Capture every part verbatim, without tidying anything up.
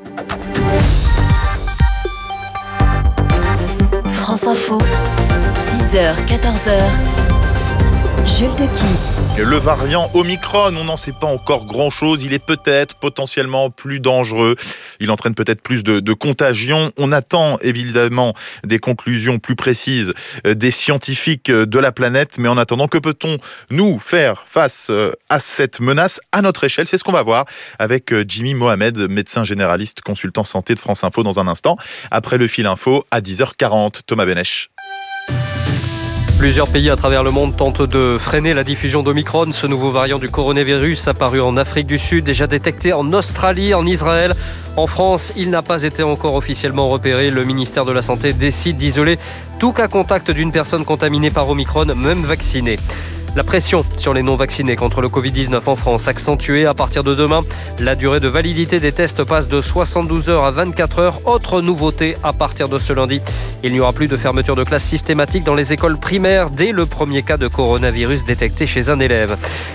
France Info, dix heures, quatorze heures. Jules de Kiss. Le variant Omicron, on n'en sait pas encore grand-chose. Il est peut-être potentiellement plus dangereux. Il entraîne peut-être plus de, de contagion. On attend évidemment des conclusions plus précises des scientifiques de la planète. Mais en attendant, que peut-on nous faire face à cette menace à notre échelle? C'est ce qu'on va voir avec Jimmy Mohamed, médecin généraliste, consultant santé de France Info dans un instant. Après le fil info à dix heures quarante. Thomas Benech. Plusieurs pays à travers le monde tentent de freiner la diffusion d'Omicron. Ce nouveau variant du coronavirus apparu en Afrique du Sud, déjà détecté en Australie, en Israël. En France, il n'a pas été encore officiellement repéré. Le ministère de la Santé décide d'isoler tout cas contact d'une personne contaminée par Omicron, même vaccinée. La pression sur les non-vaccinés contre le covid dix-neuf en France accentuée à partir de demain. La durée de validité des tests passe de soixante-douze heures à vingt-quatre heures. Autre nouveauté à partir de ce lundi. Il n'y aura plus de fermeture de classe systématique dans les écoles primaires dès le premier cas de coronavirus détecté chez un élève.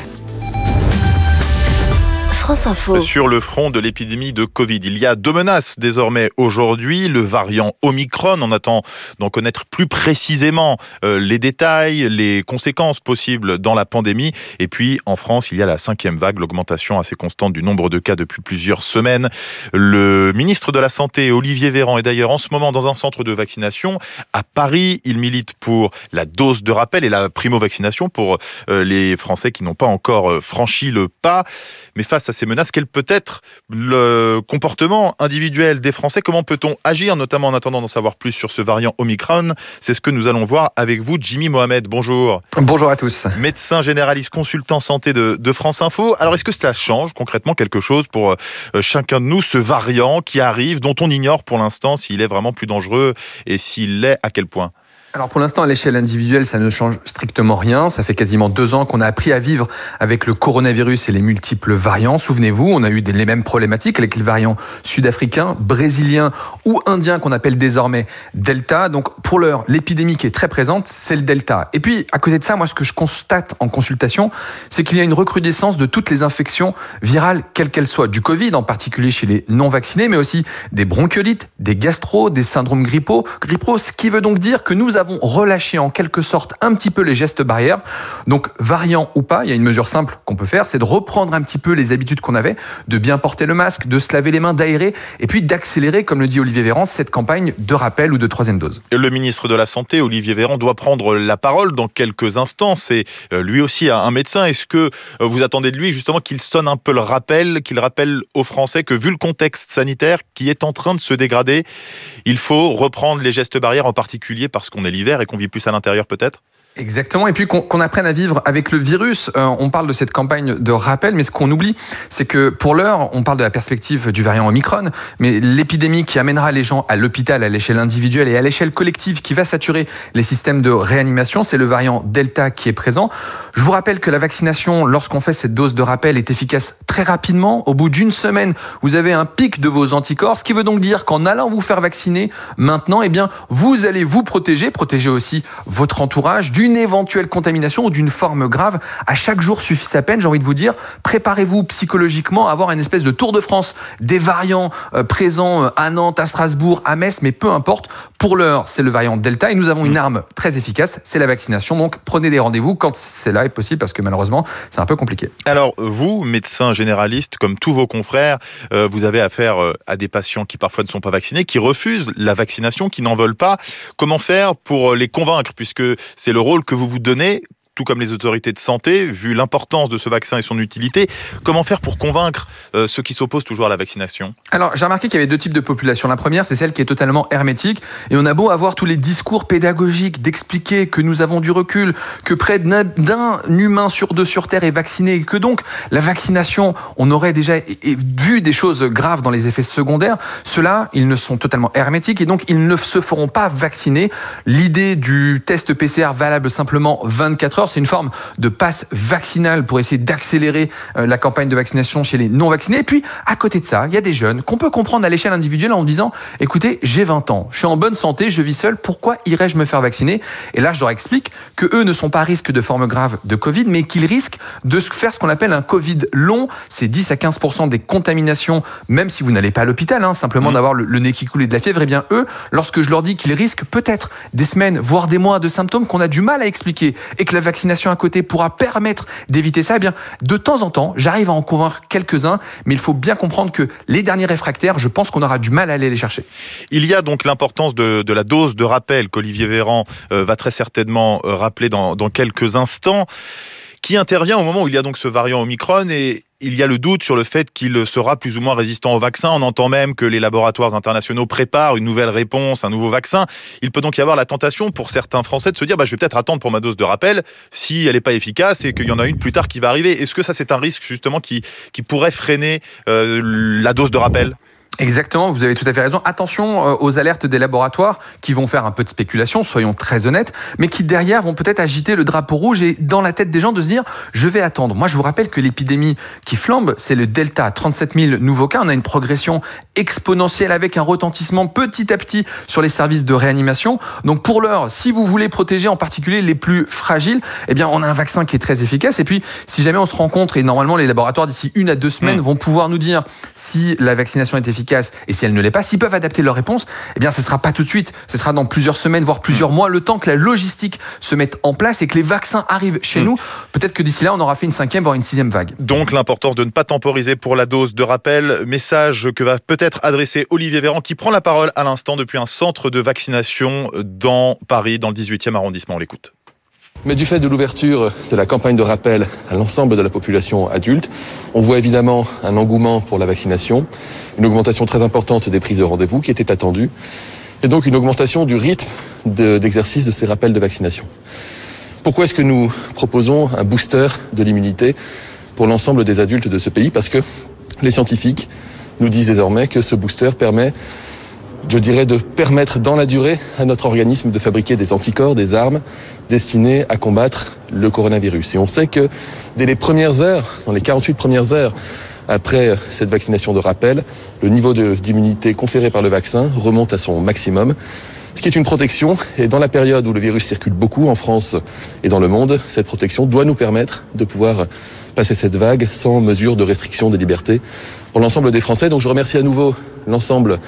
France Info. Sur le front de l'épidémie de Covid, il y a deux menaces désormais aujourd'hui. Le variant Omicron, on attend d'en connaître plus précisément euh, les détails, les conséquences possibles dans la pandémie. Et puis en France, il y a la cinquième vague, l'augmentation assez constante du nombre de cas depuis plusieurs semaines. Le ministre de la Santé, Olivier Véran, est d'ailleurs en ce moment dans un centre de vaccination à Paris. Il milite pour la dose de rappel et la primo-vaccination pour euh, les Français qui n'ont pas encore euh, franchi le pas. Mais face à ces menaces, quel peut être le comportement individuel des Français? Comment peut-on agir, notamment en attendant d'en savoir plus sur ce variant Omicron? C'est ce que nous allons voir avec vous, Jimmy Mohamed. Bonjour. Bonjour à tous. Médecin généraliste, consultant santé de, de France Info. Alors, est-ce que cela change concrètement quelque chose pour euh, chacun de nous, ce variant qui arrive, dont on ignore pour l'instant s'il est vraiment plus dangereux et s'il l'est, à quel point? Alors pour l'instant, à l'échelle individuelle, ça ne change strictement rien. Ça fait quasiment deux ans qu'on a appris à vivre avec le coronavirus et les multiples variants. Souvenez-vous, on a eu les mêmes problématiques avec les variants sud-africains, brésiliens ou indiens qu'on appelle désormais Delta. Donc pour l'heure, l'épidémie qui est très présente, c'est le Delta. Et puis à côté de ça, moi ce que je constate en consultation, c'est qu'il y a une recrudescence de toutes les infections virales, quelles qu'elles soient. Du Covid, en particulier chez les non-vaccinés, mais aussi des bronchiolites, des gastro, des syndromes grippaux. grippaux ce qui veut donc dire que nous avons relâché en quelque sorte un petit peu les gestes barrières. Donc variant ou pas, il y a une mesure simple qu'on peut faire, c'est de reprendre un petit peu les habitudes qu'on avait, de bien porter le masque, de se laver les mains, d'aérer, et puis d'accélérer, comme le dit Olivier Véran, cette campagne de rappel ou de troisième dose. Le ministre de la Santé, Olivier Véran, doit prendre la parole dans quelques instants. C'est lui aussi un médecin. Est-ce que vous attendez de lui justement qu'il sonne un peu le rappel, qu'il rappelle aux Français que vu le contexte sanitaire qui est en train de se dégrader, il faut reprendre les gestes barrières, en particulier parce qu'on est l'hiver et qu'on vit plus à l'intérieur peut-être? Exactement, et puis qu'on, qu'on apprenne à vivre avec le virus. Euh, on parle de cette campagne de rappel, mais ce qu'on oublie, c'est que pour l'heure, on parle de la perspective du variant Omicron, mais l'épidémie qui amènera les gens à l'hôpital à l'échelle individuelle et à l'échelle collective, qui va saturer les systèmes de réanimation, c'est le variant Delta qui est présent. Je vous rappelle que la vaccination, lorsqu'on fait cette dose de rappel, est efficace très rapidement. Au bout d'une semaine, vous avez un pic de vos anticorps, ce qui veut donc dire qu'en allant vous faire vacciner maintenant, eh bien, vous allez vous protéger, protéger aussi votre entourage d'une une éventuelle contamination ou d'une forme grave. À chaque jour suffit sa peine, j'ai envie de vous dire. Préparez-vous psychologiquement à avoir une espèce de Tour de France des variants euh, présents à Nantes, à Strasbourg, à Metz, mais peu importe. Pour l'heure, c'est le variant Delta et nous avons une arme très efficace, c'est la vaccination. Donc prenez des rendez-vous quand cela est possible parce que malheureusement, c'est un peu compliqué. Alors vous, médecin généraliste, comme tous vos confrères, euh, vous avez affaire euh, à des patients qui parfois ne sont pas vaccinés, qui refusent la vaccination, qui n'en veulent pas. Comment faire pour les convaincre, puisque c'est le rôle que vous vous donnez, tout comme les autorités de santé, vu l'importance de ce vaccin et son utilité? Comment faire pour convaincre euh, ceux qui s'opposent toujours à la vaccination? Alors, j'ai remarqué qu'il y avait deux types de population. La première, c'est celle qui est totalement hermétique. Et on a beau avoir tous les discours pédagogiques d'expliquer que nous avons du recul, que près d'un humain sur deux sur Terre est vacciné, et que donc la vaccination, on aurait déjà vu des choses graves dans les effets secondaires. Ceux-là, ils ne sont totalement hermétiques et donc ils ne se feront pas vacciner. L'idée du test P C R valable simplement vingt-quatre heures, d'accord, c'est une forme de passe vaccinal pour essayer d'accélérer la campagne de vaccination chez les non-vaccinés. Et puis, à côté de ça, il y a des jeunes qu'on peut comprendre à l'échelle individuelle en disant « Écoutez, j'ai vingt ans, je suis en bonne santé, je vis seul, pourquoi irais-je me faire vacciner ?» Et là, je leur explique que eux ne sont pas à risque de forme grave de Covid, mais qu'ils risquent de faire ce qu'on appelle un Covid long. C'est dix à quinze pour cent des contaminations, même si vous n'allez pas à l'hôpital, hein, simplement mmh. d'avoir le, le nez qui coule et de la fièvre. Eh bien, eux, lorsque je leur dis qu'ils risquent peut-être des semaines, voire des mois de symptômes qu'on a du mal à expliquer et que la vaccination à côté pourra permettre d'éviter ça, eh bien, de temps en temps, j'arrive à en convaincre quelques-uns, mais il faut bien comprendre que les derniers réfractaires, je pense qu'on aura du mal à aller les chercher. Il y a donc l'importance de, de la dose de rappel qu'Olivier Véran euh, va très certainement euh, rappeler dans, dans quelques instants, qui intervient au moment où il y a donc ce variant Omicron et il y a le doute sur le fait qu'il sera plus ou moins résistant au vaccin. On entend même que les laboratoires internationaux préparent une nouvelle réponse, un nouveau vaccin. Il peut donc y avoir la tentation pour certains Français de se dire bah, « je vais peut-être attendre pour ma dose de rappel si elle n'est pas efficace et qu'il y en a une plus tard qui va arriver ». Est-ce que ça, c'est un risque justement qui, qui pourrait freiner euh, la dose de rappel ? Exactement, vous avez tout à fait raison. Attention aux alertes des laboratoires qui vont faire un peu de spéculation, soyons très honnêtes, mais qui derrière vont peut-être agiter le drapeau rouge et dans la tête des gens de se dire « je vais attendre ». Moi, je vous rappelle que l'épidémie qui flambe, c'est le Delta, trente-sept mille nouveaux cas. On a une progression exponentielle avec un retentissement petit à petit sur les services de réanimation. Donc pour l'heure, si vous voulez protéger en particulier les plus fragiles, eh bien on a un vaccin qui est très efficace. Et puis, si jamais on se rencontre, et normalement les laboratoires d'ici une à deux semaines mmh. vont pouvoir nous dire si la vaccination est efficace et si elle ne l'est pas, s'ils peuvent adapter leur réponse, eh bien ce ne sera pas tout de suite, ce sera dans plusieurs semaines, voire plusieurs mois, le temps que la logistique se mette en place et que les vaccins arrivent chez mmh. nous. Peut-être que d'ici là, on aura fait une cinquième, voire une sixième vague. Donc l'importance de ne pas temporiser pour la dose de rappel, message que va peut-être adresser Olivier Véran qui prend la parole à l'instant depuis un centre de vaccination dans Paris, dans le dix-huitième arrondissement. On l'écoute. Mais du fait de l'ouverture de la campagne de rappel à l'ensemble de la population adulte, on voit évidemment un engouement pour la vaccination, une augmentation très importante des prises de rendez-vous qui était attendue, et donc une augmentation du rythme de, d'exercice de ces rappels de vaccination. Pourquoi est-ce que nous proposons un booster de l'immunité pour l'ensemble des adultes de ce pays ? Parce que les scientifiques nous disent désormais que ce booster permet, je dirais, de permettre dans la durée à notre organisme de fabriquer des anticorps, des armes destinées à combattre le coronavirus. Et on sait que dès les premières heures, dans les quarante-huit premières heures après cette vaccination de rappel, le niveau de, d'immunité conféré par le vaccin remonte à son maximum, ce qui est une protection. Et dans la période où le virus circule beaucoup en France et dans le monde, cette protection doit nous permettre de pouvoir passer cette vague sans mesure de restriction des libertés pour l'ensemble des Français. Donc je remercie à nouveau l'ensemble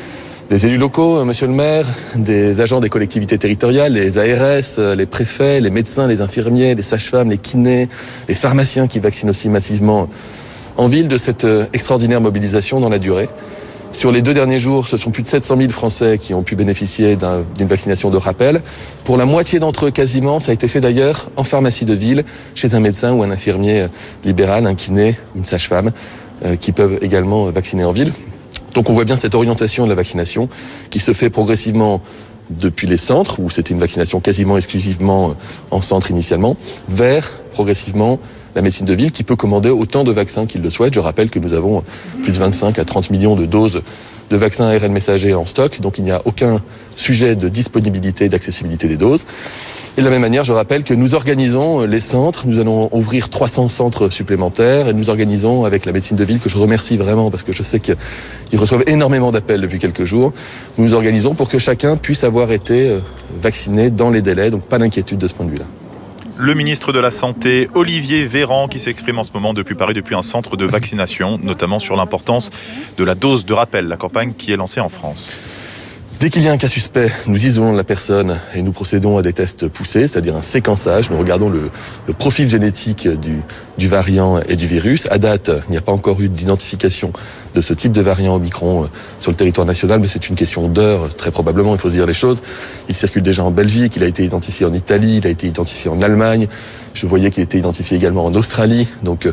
des élus locaux, monsieur le maire, des agents des collectivités territoriales, les A R S, les préfets, les médecins, les infirmiers, les sages-femmes, les kinés, les pharmaciens qui vaccinent aussi massivement en ville, de cette extraordinaire mobilisation dans la durée. Sur les deux derniers jours, ce sont plus de sept cent mille Français qui ont pu bénéficier d'un, d'une vaccination de rappel. Pour la moitié d'entre eux, quasiment, ça a été fait d'ailleurs en pharmacie de ville, chez un médecin ou un infirmier libéral, un kiné, une sage-femme, euh, qui peuvent également vacciner en ville. Donc on voit bien cette orientation de la vaccination qui se fait progressivement depuis les centres, où c'était une vaccination quasiment exclusivement en centre initialement, vers progressivement la médecine de ville qui peut commander autant de vaccins qu'il le souhaite. Je rappelle que nous avons plus de vingt-cinq à trente millions de doses de vaccins A R N messager en stock, donc il n'y a aucun sujet de disponibilité et d'accessibilité des doses. Et de la même manière, je rappelle que nous organisons les centres, nous allons ouvrir trois cents centres supplémentaires et nous organisons avec la médecine de ville, que je remercie vraiment parce que je sais qu'ils reçoivent énormément d'appels depuis quelques jours, nous nous organisons pour que chacun puisse avoir été vacciné dans les délais, donc pas d'inquiétude de ce point de vue-là. Le ministre de la Santé, Olivier Véran, qui s'exprime en ce moment depuis Paris, depuis un centre de vaccination, notamment sur l'importance de la dose de rappel, la campagne qui est lancée en France. Dès qu'il y a un cas suspect, nous isolons la personne et nous procédons à des tests poussés, c'est-à-dire un séquençage. Nous regardons le, le profil génétique du, du variant et du virus. À date, il n'y a pas encore eu d'identification de ce type de variant Omicron sur le territoire national, mais c'est une question d'heures, très probablement, il faut se dire les choses. Il circule déjà en Belgique, il a été identifié en Italie, il a été identifié en Allemagne. Je voyais qu'il était identifié également en Australie. Donc,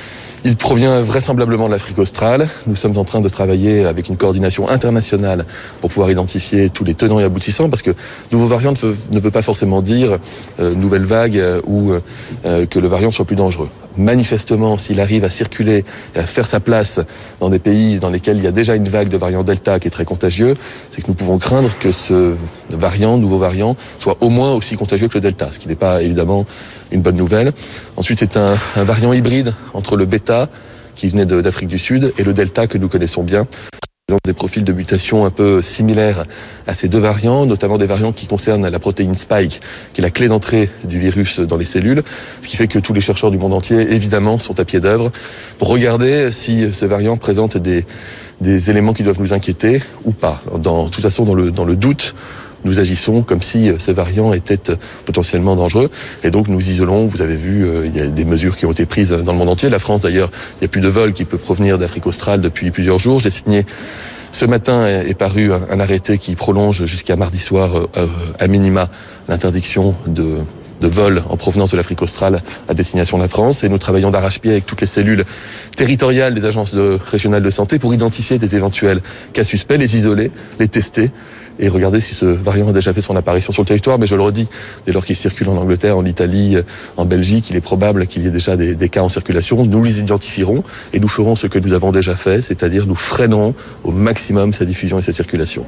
il provient vraisemblablement de l'Afrique australe. Nous sommes en train de travailler avec une coordination internationale pour pouvoir identifier tous les tenants et aboutissants, parce que nouveau variant ne veut, ne veut pas forcément dire euh, nouvelle vague euh, ou euh, que le variant soit plus dangereux. manifestement, s'il arrive à circuler et à faire sa place dans des pays dans lesquels il y a déjà une vague de variant Delta qui est très contagieux, c'est que nous pouvons craindre que ce variant, nouveau variant, soit au moins aussi contagieux que le Delta, ce qui n'est pas évidemment une bonne nouvelle. Ensuite, c'est un, un variant hybride entre le Beta, qui venait de, d'Afrique du Sud, et le Delta que nous connaissons bien. Des profils de mutation un peu similaires à ces deux variants, notamment des variants qui concernent la protéine Spike, qui est la clé d'entrée du virus dans les cellules, ce qui fait que tous les chercheurs du monde entier, évidemment, sont à pied d'œuvre pour regarder si ce variant présente des, des éléments qui doivent nous inquiéter ou pas. Dans, de toute façon, dans le, dans le doute, nous agissons comme si ce variant était potentiellement dangereux. Et donc, nous isolons. Vous avez vu, euh, il y a des mesures qui ont été prises dans le monde entier. La France, d'ailleurs, il n'y a plus de vol qui peut provenir d'Afrique australe depuis plusieurs jours. J'ai signé ce matin est, est paru un, un arrêté qui prolonge jusqu'à mardi soir, euh, à minima, l'interdiction de... de vol en provenance de l'Afrique australe à destination de la France. Et nous travaillons d'arrache-pied avec toutes les cellules territoriales des agences de, régionales de santé pour identifier des éventuels cas suspects, les isoler, les tester et regarder si ce variant a déjà fait son apparition sur le territoire. Mais je le redis, dès lors qu'il circule en Angleterre, en Italie, en Belgique, il est probable qu'il y ait déjà des, des cas en circulation. Nous les identifierons et nous ferons ce que nous avons déjà fait, c'est-à-dire nous freinerons au maximum sa diffusion et sa circulation.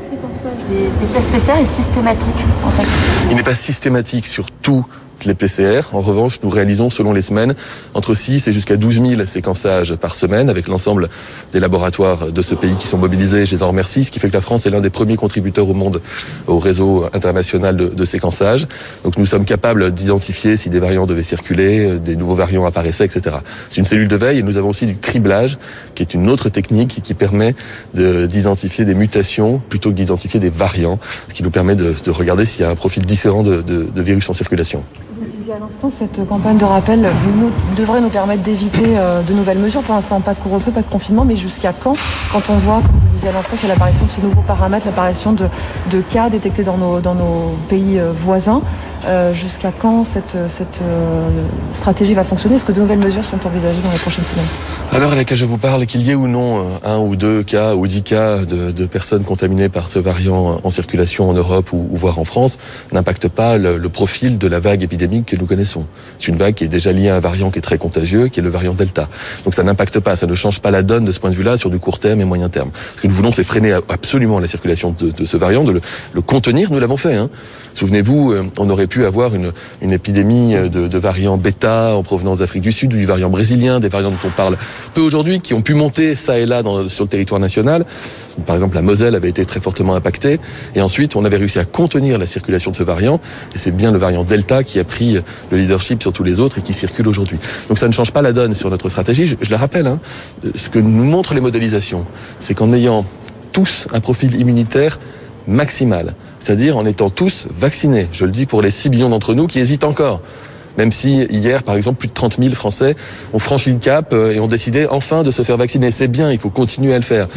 Les tests P C R est systématique en fait. Il n'est pas systématique sur tous les P C R. En revanche, nous réalisons selon les semaines entre six et jusqu'à douze mille séquençages par semaine avec l'ensemble des laboratoires de ce pays qui sont mobilisés. Je les en remercie, ce qui fait que la France est l'un des premiers contributeurs au monde au réseau international de, de séquençage. Donc nous sommes capables d'identifier si des variants devaient circuler, des nouveaux variants apparaissaient, et cetera. C'est une cellule de veille et nous avons aussi du criblage qui est une autre technique qui permet de, d'identifier des mutations plutôt que d'identifier des variants, ce qui nous permet de, de regarder s'il y a un profil différent de, de, de virus en circulation. Vous disiez à l'instant, cette campagne de rappel nous, devrait nous permettre d'éviter euh, de nouvelles mesures. Pour l'instant, pas de couvre-feu, pas de confinement, mais jusqu'à quand, quand on voit, comme vous disiez à l'instant, qu'il y a l'apparition de ce nouveau paramètre, l'apparition de, de cas détectés dans nos, dans nos pays euh, voisins, euh, jusqu'à quand cette, cette euh, stratégie va fonctionner? Est-ce que de nouvelles mesures sont envisagées dans les prochaines semaines? À l'heure à laquelle je vous parle, qu'il y ait ou non un ou deux cas ou dix cas de, de personnes contaminées par ce variant en circulation en Europe ou, ou voire en France, n'impacte pas le, le profil de la vague épidémique que nous connaissons. C'est une vague qui est déjà liée à un variant qui est très contagieux, qui est le variant Delta. Donc ça n'impacte pas, ça ne change pas la donne de ce point de vue-là sur du court terme et moyen terme. Ce que nous voulons, c'est freiner absolument la circulation de, de ce variant, de le, le contenir. Nous l'avons fait. Hein. Souvenez-vous, on aurait pu avoir une, une épidémie de, de variants bêta en provenance d'Afrique du Sud, ou du variant brésilien, des variants dont on parle peu aujourd'hui, qui ont pu monter ça et là dans, sur le territoire national. Par exemple, la Moselle avait été très fortement impactée. Et ensuite, on avait réussi à contenir la circulation de ce variant. Et c'est bien le variant Delta qui a pris le leadership sur tous les autres et qui circule aujourd'hui. Donc ça ne change pas la donne sur notre stratégie. Je, je le rappelle, hein, ce que nous montrent les modélisations, c'est qu'en ayant tous un profil immunitaire maximal, c'est-à-dire en étant tous vaccinés, je le dis pour les six millions d'entre nous qui hésitent encore, même si hier, par exemple, plus de trente mille Français ont franchi le cap et ont décidé enfin de se faire vacciner. C'est bien, il faut continuer à le faire.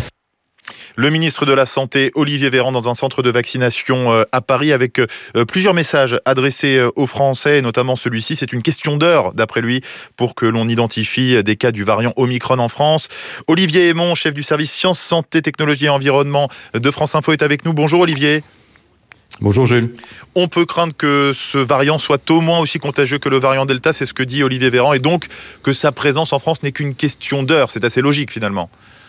Le ministre de la Santé, Olivier Véran, dans un centre de vaccination à Paris, avec plusieurs messages adressés aux Français, notamment celui-ci. C'est une question d'heure, d'après lui, pour que l'on identifie des cas du variant Omicron en France. Olivier Aymon, chef du service Sciences, Santé, Technologie et Environnement de France Info, est avec nous. Bonjour Olivier. Bonjour Jules. On peut craindre que ce variant soit au moins aussi contagieux que le variant Delta, c'est ce que dit Olivier Véran, et donc que sa présence en France n'est qu'une question d'heure. C'est assez logique finalement.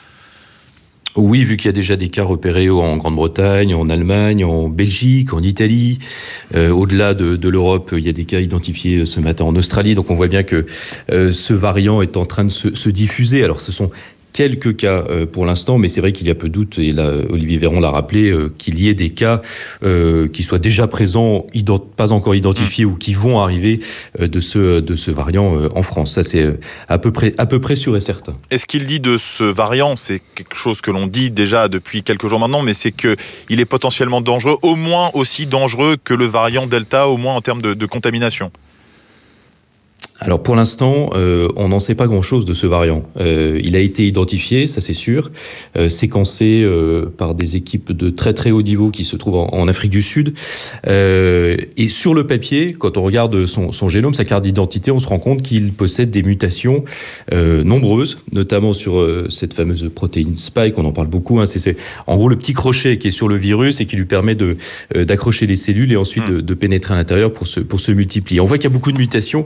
Oui, vu qu'il y a déjà des cas repérés en Grande-Bretagne, en Allemagne, en Belgique, en Italie. Euh, au-delà de, de l'Europe, il y a des cas identifiés ce matin en Australie. Donc on voit bien que euh, ce variant est en train de se, se diffuser. Alors ce sont quelques cas euh, pour l'instant, mais c'est vrai qu'il y a peu de doute, et là, Olivier Véran l'a rappelé, euh, qu'il y ait des cas euh, qui soient déjà présents, ident- pas encore identifiés, mmh. ou qui vont arriver euh, de, ce, de ce variant euh, en France. Ça, c'est euh, à peu près, à peu près sûr et certain. Est-ce qu'il dit de ce variant, c'est quelque chose que l'on dit déjà depuis quelques jours maintenant, mais c'est qu'il est potentiellement dangereux, au moins aussi dangereux que le variant Delta, au moins en termes de, de contamination? Alors pour l'instant, euh, on n'en sait pas grand-chose de ce variant. Euh, il a été identifié, ça c'est sûr, euh, séquencé euh, par des équipes de très très haut niveau qui se trouvent en, en Afrique du Sud. Euh, et sur le papier, quand on regarde son, son génome, sa carte d'identité, on se rend compte qu'il possède des mutations euh, nombreuses, notamment sur euh, cette fameuse protéine Spike, on en parle beaucoup. Hein, c'est, c'est en gros le petit crochet qui est sur le virus et qui lui permet de, euh, d'accrocher les cellules et ensuite de, de pénétrer à l'intérieur pour se, pour se multiplier. On voit qu'il y a beaucoup de mutations au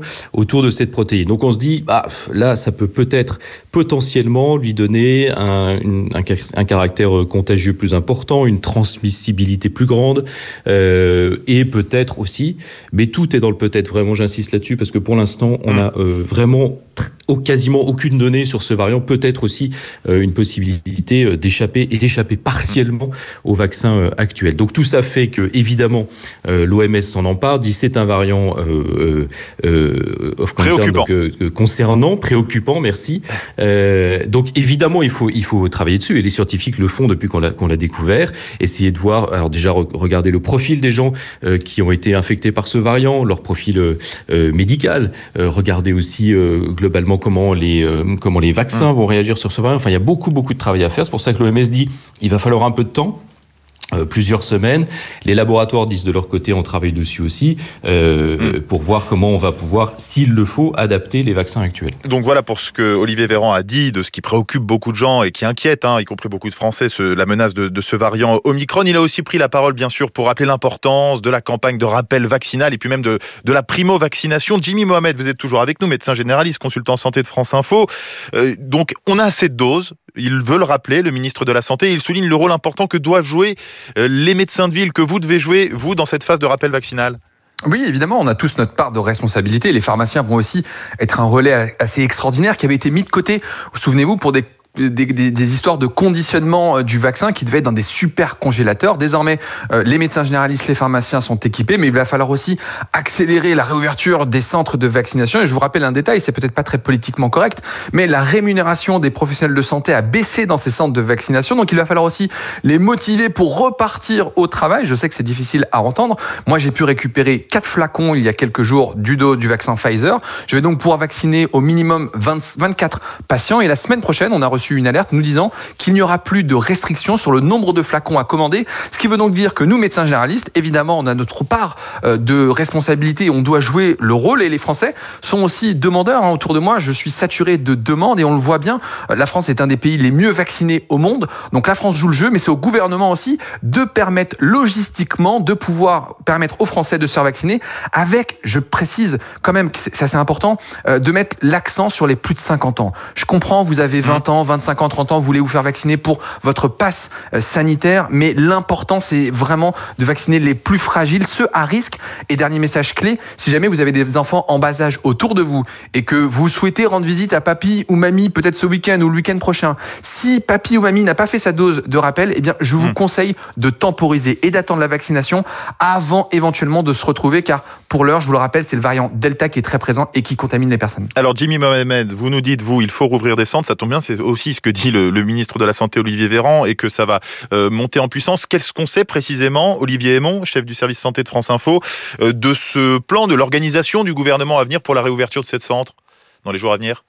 autour de cette protéine. Donc on se dit, ah, là, ça peut peut-être potentiellement lui donner un, une, un, un caractère contagieux plus important, une transmissibilité plus grande, euh, et peut-être aussi, mais tout est dans le peut-être, vraiment j'insiste là-dessus, parce que pour l'instant, on a euh, vraiment tr- quasiment aucune donnée sur ce variant, peut-être aussi euh, une possibilité euh, d'échapper et d'échapper partiellement au vaccin euh, actuel. Donc tout ça fait que, évidemment, euh, l'O M S s'en empare, dit c'est un variant euh, euh, of concern, préoccupant. Donc, euh, concernant, préoccupant, merci. Euh, donc évidemment, il faut, il faut travailler dessus, et les scientifiques le font depuis qu'on l'a, qu'on l'a découvert, essayer de voir, alors déjà re- regarder le profil des gens euh, qui ont été infectés par ce variant, leur profil euh, médical, euh, regarder aussi euh, globalement comment les, euh, comment les vaccins mmh. vont réagir sur ce variant. Enfin, il y a beaucoup, beaucoup de travail à faire. C'est pour ça que l'O M S dit il va falloir un peu de temps. Euh, plusieurs semaines. Les laboratoires disent de leur côté, on travaille dessus aussi, euh, mmh. pour voir comment on va pouvoir, s'il le faut, adapter les vaccins actuels. Donc voilà pour ce que Olivier Véran a dit, de ce qui préoccupe beaucoup de gens et qui inquiète, hein, y compris beaucoup de Français, ce, la menace de, de ce variant Omicron. Il a aussi pris la parole, bien sûr, pour rappeler l'importance de la campagne de rappel vaccinal et puis même de, de la primo-vaccination. Jimmy Mohamed, vous êtes toujours avec nous, médecin généraliste, consultant santé de France Info. Euh, donc on a assez de doses. Il veut le rappeler, le ministre de la Santé. Il souligne le rôle important que doivent jouer les médecins de ville, que vous devez jouer, vous, dans cette phase de rappel vaccinal. Oui, évidemment, on a tous notre part de responsabilité. Les pharmaciens vont aussi être un relais assez extraordinaire qui avait été mis de côté, souvenez-vous, pour des Des, des, des histoires de conditionnement du vaccin qui devaient être dans des super congélateurs. Désormais, euh, les médecins généralistes, les pharmaciens sont équipés, mais il va falloir aussi accélérer la réouverture des centres de vaccination. Et je vous rappelle un détail, c'est peut-être pas très politiquement correct, mais la rémunération des professionnels de santé a baissé dans ces centres de vaccination. Donc il va falloir aussi les motiver pour repartir au travail. Je sais que c'est difficile à entendre. Moi, j'ai pu récupérer quatre flacons il y a quelques jours du dos du vaccin Pfizer. Je vais donc pouvoir vacciner au minimum vingt, vingt-quatre patients. Et la semaine prochaine, on a reçu une alerte nous disant qu'il n'y aura plus de restrictions sur le nombre de flacons à commander, ce qui veut donc dire que nous, médecins généralistes, évidemment, on a notre part de responsabilité, on doit jouer le rôle, et les Français sont aussi demandeurs. Hein. Autour de moi, je suis saturé de demandes et on le voit bien, la France est un des pays les mieux vaccinés au monde, donc la France joue le jeu, mais c'est au gouvernement aussi de permettre logistiquement, de pouvoir permettre aux Français de se faire vacciner avec, je précise quand même, ça c'est important, de mettre l'accent sur les plus de cinquante ans. Je comprends, vous avez vingt ans, vingt-cinq ans, trente ans, vous voulez vous faire vacciner pour votre passe sanitaire, mais l'important, c'est vraiment de vacciner les plus fragiles, ceux à risque. Et dernier message clé, si jamais vous avez des enfants en bas âge autour de vous et que vous souhaitez rendre visite à papy ou mamie, peut-être ce week-end ou le week-end prochain, si papy ou mamie n'a pas fait sa dose de rappel, eh bien, je vous mmh. conseille de temporiser et d'attendre la vaccination avant éventuellement de se retrouver, car pour l'heure, je vous le rappelle, c'est le variant Delta qui est très présent et qui contamine les personnes. Alors, Jimmy Mohamed, vous nous dites, vous, il faut rouvrir des centres, ça tombe bien, c'est aussi ce que dit le, le ministre de la Santé, Olivier Véran, et que ça va euh, monter en puissance. Qu'est-ce qu'on sait précisément, Olivier Hémon, chef du service santé de France Info, euh, de ce plan, de l'organisation du gouvernement à venir pour la réouverture de ces centres dans les jours à venir ?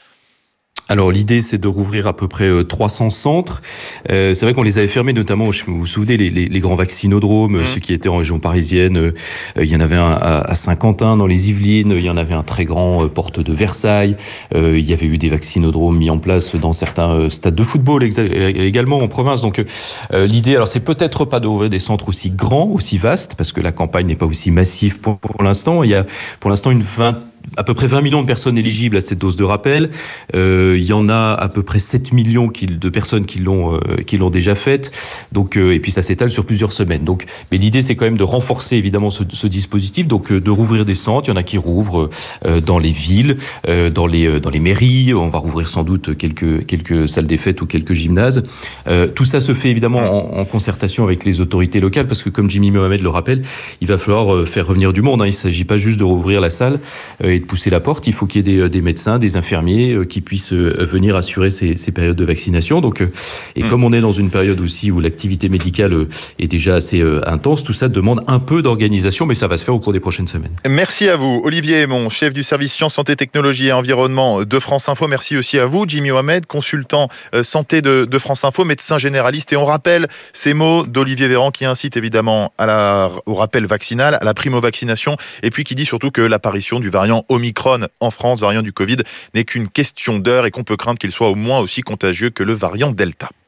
Alors l'idée, c'est de rouvrir à peu près euh, trois cents centres. Euh, c'est vrai qu'on les avait fermés, notamment, je, vous vous souvenez, les, les, les grands vaccinodromes, mmh. ceux qui étaient en région parisienne. Euh, il y en avait un à, à Saint-Quentin, dans les Yvelines. Il y en avait un très grand euh, porte de Versailles. Euh, il y avait eu des vaccinodromes mis en place dans certains euh, stades de football exa- également en province. Donc euh, l'idée, alors c'est peut-être pas de rouvrir des centres aussi grands, aussi vastes, parce que la campagne n'est pas aussi massive pour, pour l'instant. Il y a pour l'instant une vingtaine à peu près vingt millions de personnes éligibles à cette dose de rappel. Euh, il y en a à peu près sept millions qui, de personnes qui l'ont, euh, qui l'ont déjà faite. Donc, euh, et puis ça s'étale sur plusieurs semaines. Donc, mais l'idée, c'est quand même de renforcer évidemment ce, ce dispositif, donc euh, de rouvrir des centres. Il y en a qui rouvrent euh, dans les villes, euh, dans les euh, dans les mairies. On va rouvrir sans doute quelques quelques salles des fêtes ou quelques gymnases. Euh, tout ça se fait évidemment en, en concertation avec les autorités locales, parce que comme Jimmy Mohamed le rappelle, il va falloir euh, faire revenir du monde. Hein. Il ne s'agit pas juste de rouvrir la salle euh, et de pousser la porte. Il faut qu'il y ait des, des médecins, des infirmiers euh, qui puissent euh, venir assurer ces, ces périodes de vaccination. Donc, euh, et mmh. comme on est dans une période aussi où l'activité médicale euh, est déjà assez euh, intense, tout ça demande un peu d'organisation, mais ça va se faire au cours des prochaines semaines. Merci à vous, Olivier Hémon, chef du service Sciences, Santé, Technologie et Environnement de France Info. Merci aussi à vous, Jimmy Mohamed, consultant euh, santé de, de France Info, médecin généraliste. Et on rappelle ces mots d'Olivier Véran qui incite évidemment à la, au rappel vaccinal, à la primo-vaccination, et puis qui dit surtout que l'apparition du variant Omicron en France, variant du Covid, n'est qu'une question d'heure et qu'on peut craindre qu'il soit au moins aussi contagieux que le variant Delta.